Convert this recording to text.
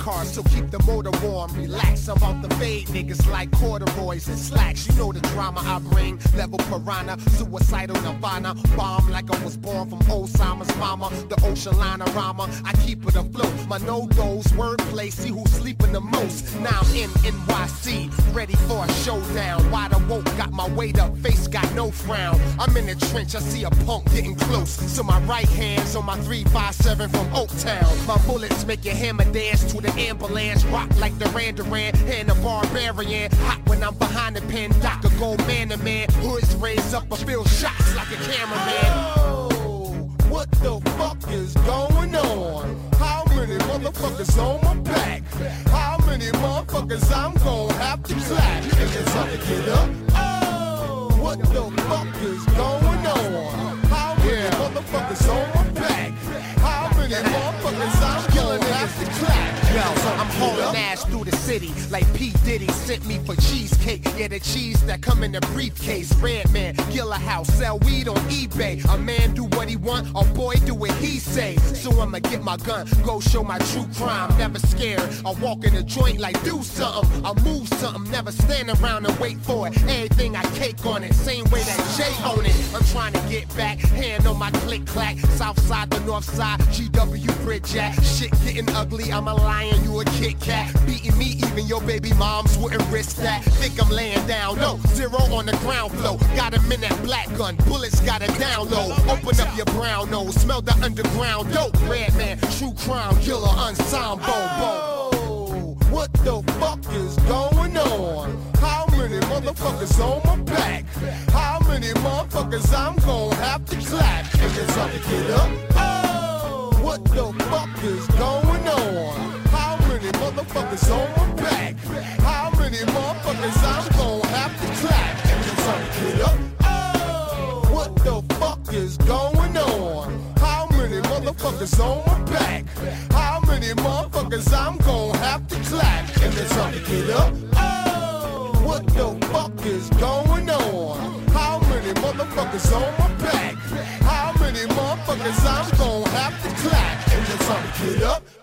car, so keep the motor warm. Relax, I'm about to fade niggas like corduroys and slacks. You know the drama I bring, level piranha, suicidal nirvana. Bomb like I was born from Osama's mama. The ocean liner rama, I keep it afloat. My no-dos, wordplay, see who's sleeping the most. Now I'm in NYC, ready for a showdown. Wide awoke, got my weight up, face got no frown. I'm in the trench, I see a punk getting close. So my right hand's on my 357 from Oaktown. My bullets make your hammer dance to the ambulance. Rock like Duran Duran and the Barbarian. Hot when I'm behind the pen, Doc a go man to man. Hoods raised up, I feel shots like a cameraman. Oh, what the fuck is going on? How many motherfuckers on my back? How many motherfuckers I'm gonna have to clap? Niggas have to get up. Oh, what the fuck is going on? How many motherfuckers on my back? How many motherfuckers I'm gonna have to clap? Yo, I'm hauling ass through the city like P. Diddy sent me for cheesecake. Yeah, the cheese that come in the briefcase. Redman, Gilla House, sell weed on eBay. A man do what he want, a boy do what he say. So I'ma get my gun, go show my true crime. Never scared, I walk in the joint like do something. I move something, never stand around and wait for it. Everything I cake on it, same way that Jay own it. I'm trying to get back, hand on my click clack. South side to north side, GW Bridge Jack. Shit getting ugly, I'm a lion, you a Kit Kat. Beating me, even your baby moms wouldn't risk that. Think I'm laying down, no, zero on the ground floor. Got him in that black gun, bullets got a down low. Open up your brown nose, smell the underground dope. Redman, true crime killer, ensemble. Oh, what the fuck is going on? How many motherfuckers on my back? How many motherfuckers I'm gonna have to clap? Niggas have to get up. Oh, what the fuck is going on? How many motherfuckers on my back? How many motherfuckers I'm gonna have to clap? Niggas have to get up. Oh, what the fuck is going on? How many motherfuckers on my back? How many motherfuckers I'm gonna have to clap? Niggas have to get up. Oh, what the fuck is going on? How many motherfuckers on my back? How many motherfuckers I'm gonna have to clap? Niggas have to get up.